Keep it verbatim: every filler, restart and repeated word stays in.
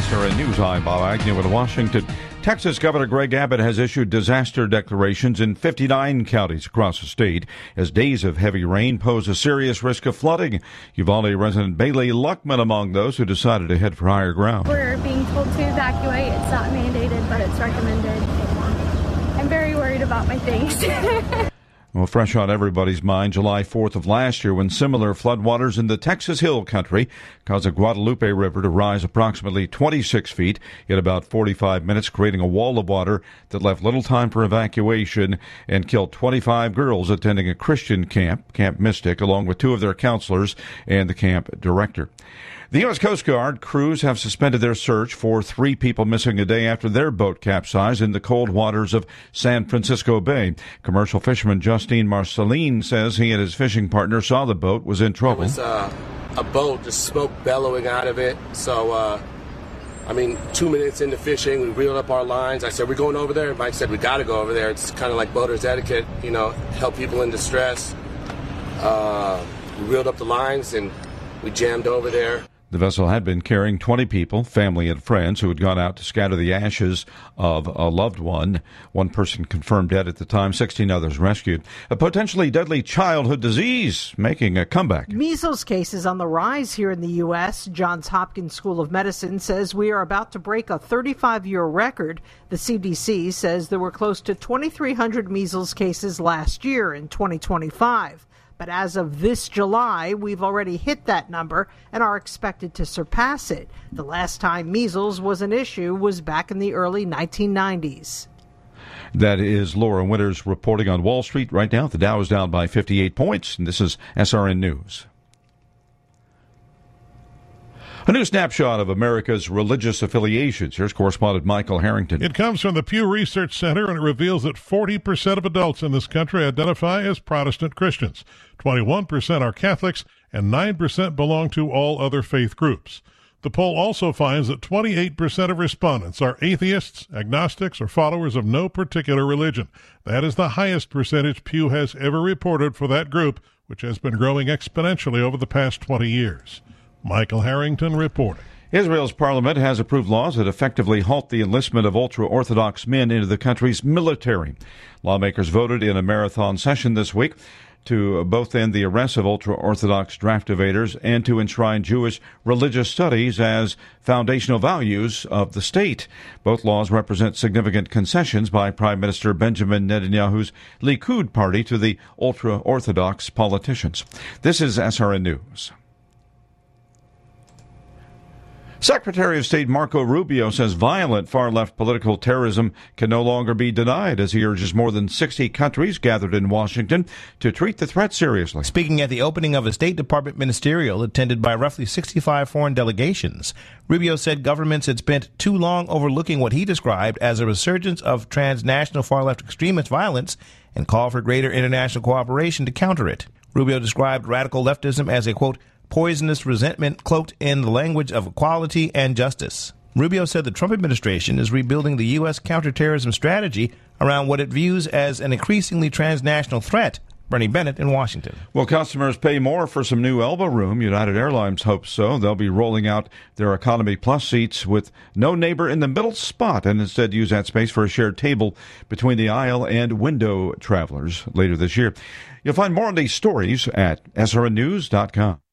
S R N News, I'm Bob Agnew in Washington. Texas Governor Greg Abbott has issued disaster declarations in fifty-nine counties across the state as days of heavy rain pose a serious risk of flooding. Uvalde resident Bailey Luckman among those who decided to head for higher ground. We're being told to evacuate. It's not mandated, but it's recommended. I'm very worried about my things. Well, fresh on everybody's mind, July fourth of last year when similar floodwaters in the Texas Hill Country caused the Guadalupe River to rise approximately twenty-six feet in about forty-five minutes, creating a wall of water that left little time for evacuation and killed twenty-five girls attending a Christian camp, Camp Mystic, along with two of their counselors and the camp director. The U S Coast Guard crews have suspended their search for three people missing a day after their boat capsized in the cold waters of San Francisco Bay. Commercial fisherman Justine Marceline says he and his fishing partner saw the boat was in trouble. It was uh, a boat, just smoke bellowing out of it. So, uh, I mean, two minutes into fishing, we reeled up our lines. I said, we're going over there. Mike said, we got to go over there. It's kind of like boaters etiquette, you know, help people in distress. Uh, we reeled up the lines and we jammed over there. The vessel had been carrying twenty people, family and friends, who had gone out to scatter the ashes of a loved one. One person confirmed dead at the time, sixteen others rescued. A potentially deadly childhood disease making a comeback. Measles cases on the rise here in the U S. Johns Hopkins School of Medicine says we are about to break a thirty-five-year record. The C D C says there were close to twenty-three hundred measles cases last year in twenty twenty-five. But as of this July, we've already hit that number and are expected to surpass it. The last time measles was an issue was back in the early nineteen nineties. That is Laura Winters reporting on Wall Street. Right now, the Dow is down by fifty-eight points, and this is S R N News. A new snapshot of America's religious affiliations. Here's correspondent Michael Harrington. It comes from the Pew Research Center, and it reveals that forty percent of adults in this country identify as Protestant Christians. twenty-one percent are Catholics, and nine percent belong to all other faith groups. The poll also finds that twenty-eight percent of respondents are atheists, agnostics, or followers of no particular religion. That is the highest percentage Pew has ever reported for that group, which has been growing exponentially over the past twenty years. Michael Harrington reporting. Israel's parliament has approved laws that effectively halt the enlistment of ultra-Orthodox men into the country's military. Lawmakers voted in a marathon session this week to both end the arrest of ultra-Orthodox draft evaders and to enshrine Jewish religious studies as foundational values of the state. Both laws represent significant concessions by Prime Minister Benjamin Netanyahu's Likud party to the ultra-Orthodox politicians. This is S R N News. Secretary of State Marco Rubio says violent far-left political terrorism can no longer be denied as he urges more than sixty countries gathered in Washington to treat the threat seriously. Speaking at the opening of a State Department ministerial attended by roughly sixty-five foreign delegations, Rubio said governments had spent too long overlooking what he described as a resurgence of transnational far-left extremist violence and called for greater international cooperation to counter it. Rubio described radical leftism as a, quote, poisonous resentment cloaked in the language of equality and justice. Rubio said the Trump administration is rebuilding the U S counterterrorism strategy around what it views as an increasingly transnational threat. Bernie Bennett in Washington. Will customers pay more for some new elbow room? United Airlines hopes so. They'll be rolling out their Economy Plus seats with no neighbor in the middle spot and instead use that space for a shared table between the aisle and window travelers later this year. You'll find more on these stories at S R N news dot com.